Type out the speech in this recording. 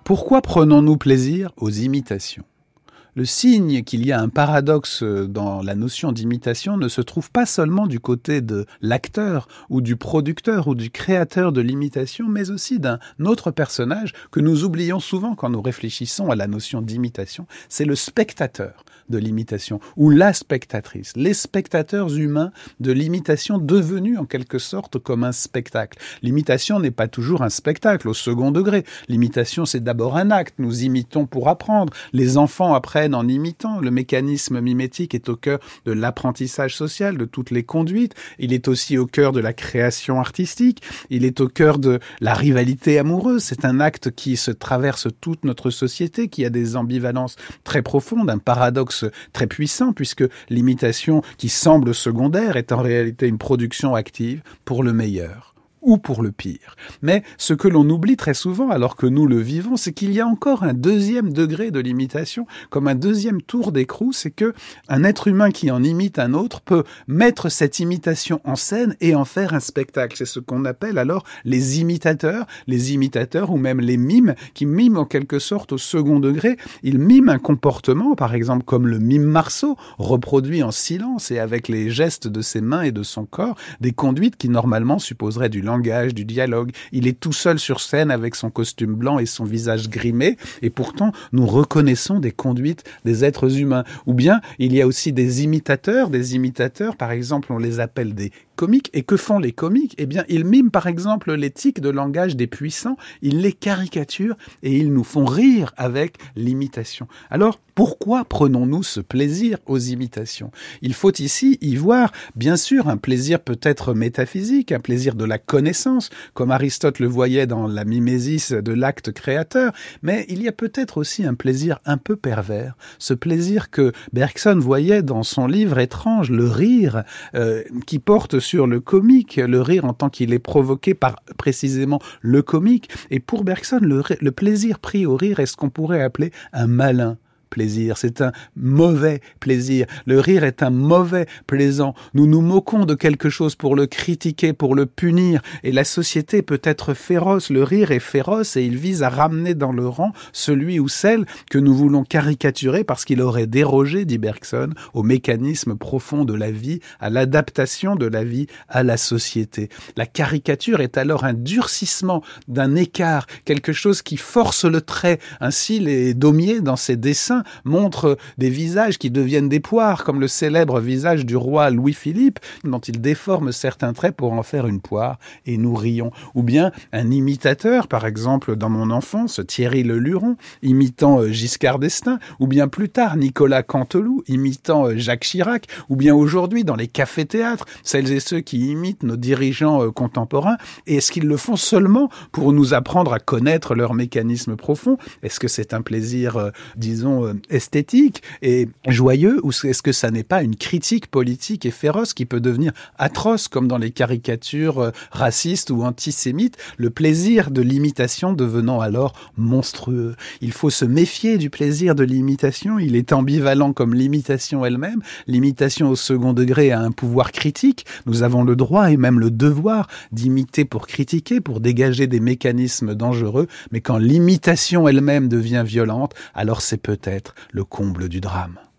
Pourquoi prenons-nous plaisir aux imitations ? Le signe qu'il y a un paradoxe dans la notion d'imitation ne se trouve pas seulement du côté de l'acteur ou du producteur ou du créateur de l'imitation, mais aussi d'un autre personnage que nous oublions souvent quand nous réfléchissons à la notion d'imitation, c'est le spectateur de l'imitation ou la spectatrice, les spectateurs humains de l'imitation devenus en quelque sorte comme un spectacle. L'imitation n'est pas toujours un spectacle au second degré. L'imitation, c'est d'abord un acte. Nous imitons pour apprendre. Les enfants apprennent en imitant. Le mécanisme mimétique est au cœur de l'apprentissage social, de toutes les conduites. Il est aussi au cœur de la création artistique. Il est au cœur de la rivalité amoureuse. C'est un acte qui se traverse toute notre société, qui a des ambivalences très profondes, un paradoxe très puissant, puisque l'imitation qui semble secondaire est en réalité une production active pour le meilleur ou pour le pire. Mais ce que l'on oublie très souvent, alors que nous le vivons, c'est qu'il y a encore un deuxième degré de l'imitation, comme un deuxième tour d'écrou, c'est que un être humain qui en imite un autre peut mettre cette imitation en scène et en faire un spectacle. C'est ce qu'on appelle alors les imitateurs ou même les mimes, qui miment en quelque sorte au second degré. Ils miment un comportement, par exemple comme le mime Marceau, reproduit en silence et avec les gestes de ses mains et de son corps, des conduites qui normalement supposeraient du langage, du dialogue. Il est tout seul sur scène avec son costume blanc et son visage grimé, et pourtant nous reconnaissons des conduites des êtres humains. Ou bien il y a aussi des imitateurs, par exemple on les appelle des comiques. Et que font les comiques ? Eh bien, ils miment par exemple les tics de langage des puissants, ils les caricaturent et ils nous font rire avec l'imitation. Alors, pourquoi prenons-nous ce plaisir aux imitations ? Il faut ici y voir, bien sûr, un plaisir peut-être métaphysique, un plaisir de la connaissance, comme Aristote le voyait dans la mimésis de l'acte créateur, mais il y a peut-être aussi un plaisir un peu pervers, ce plaisir que Bergson voyait dans son livre étrange, le rire, qui porte sur le comique, le rire en tant qu'il est provoqué par précisément le comique. Et pour Bergson, le plaisir pris au rire est ce qu'on pourrait appeler un malin plaisir, c'est un mauvais plaisir. Le rire est un mauvais plaisant. Nous nous moquons de quelque chose pour le critiquer, pour le punir, et la société peut être féroce. Le rire est féroce et il vise à ramener dans le rang celui ou celle que nous voulons caricaturer parce qu'il aurait dérogé, dit Bergson, au mécanisme profond de la vie, à l'adaptation de la vie à la société. La caricature est alors un durcissement d'un écart, quelque chose qui force le trait. Ainsi, les Daumier, dans ses dessins, montre des visages qui deviennent des poires, comme le célèbre visage du roi Louis-Philippe, dont il déforme certains traits pour en faire une poire, et nous rions. Ou bien un imitateur, par exemple dans mon enfance, Thierry Le Luron, imitant Giscard d'Estaing, ou bien plus tard Nicolas Canteloup, imitant Jacques Chirac, ou bien aujourd'hui dans les cafés-théâtres, celles et ceux qui imitent nos dirigeants contemporains, et est-ce qu'ils le font seulement pour nous apprendre à connaître leurs mécanismes profonds ? Est-ce que c'est un plaisir, disons, esthétique et joyeux, ou est-ce que ça n'est pas une critique politique et féroce qui peut devenir atroce, comme dans les caricatures racistes ou antisémites, le plaisir de l'imitation devenant alors monstrueux. Il faut se méfier du plaisir de l'imitation, il est ambivalent comme l'imitation elle-même. L'imitation au second degré a un pouvoir critique, nous avons le droit et même le devoir d'imiter pour critiquer, pour dégager des mécanismes dangereux, mais quand l'imitation elle-même devient violente, alors c'est peut-être le comble du drame.